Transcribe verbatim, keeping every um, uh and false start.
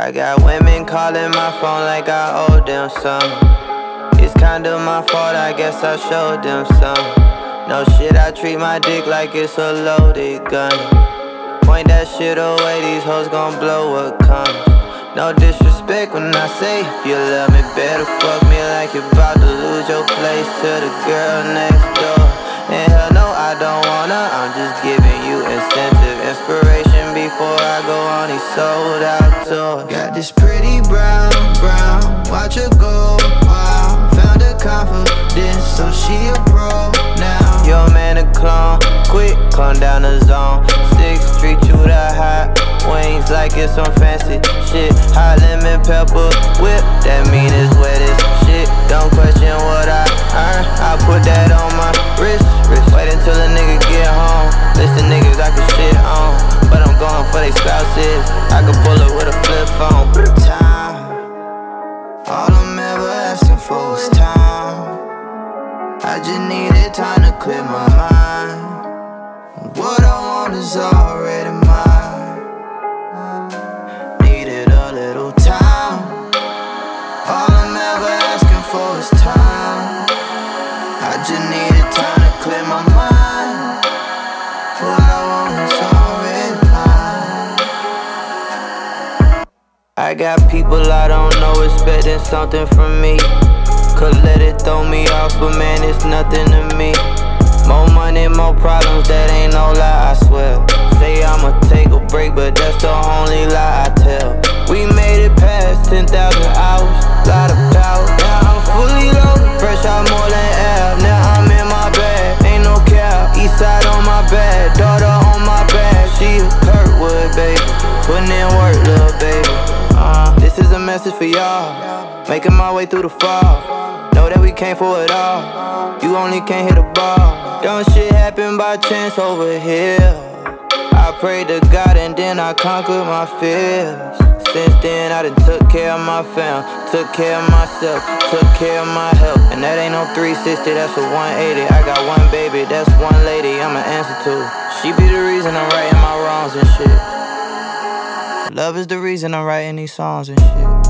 I got women calling my phone like I owe them some. It's kinda my fault, I guess I showed them some. No shit, I treat my dick like it's a loaded gun. Point that shit away, these hoes gon' blow what comes. No disrespect when I say, if you love me, better fuck me like you're about to lose your place to the girl next door. And hell no, I don't wanna, I'm just giving you incentive, inspiration before I go on these sold out tours. Got this pretty brown, brown, watch her go wild. Found her confidence, so she a pro now. Your man a clone, quick, calm down the zone. Six, treat you the hot wings like it's some fancy shit. Hot lemon pepper whip, that mean it's wet as shit. Don't question what I earn, I put that on my wrist, wrist. Wait until a nigga get home. Listen niggas I can shit on, but I'm going for they spouses. I can pull it with a flip phone. Time, all I'm ever asking for is time. I just needed time to clear my mind. What I want is already mine. Needed a little time. All I'm ever asking for is time. I just needed time to clear my mind. What I want is already mine. I got people I don't know expecting something from me. Could let it throw me off, but man, it's nothing to me. More money, more problems, that ain't no lie, I swear. Say I'ma take a break, but that's the only lie I tell. We made it past ten thousand hours, lot of power. Now I'm fully loaded, fresh out more than air. Now I'm in my bag, ain't no cap. East side on my back, daughter on my back. She a Kirkwood, baby, putting in work, little baby. uh, This is a message for y'all, making my way through the fall. Know that we came for it all, you only can't hit a ball. Don't shit happen by chance over here. I prayed to God and then I conquered my fears. Since then I done took care of my fam, took care of myself, took care of my health. And that ain't no three sixty, that's a one eighty. I got one baby, that's one lady I'ma answer to. She be the reason I'm righting my wrongs and shit. Love is the reason I'm writing these songs and shit.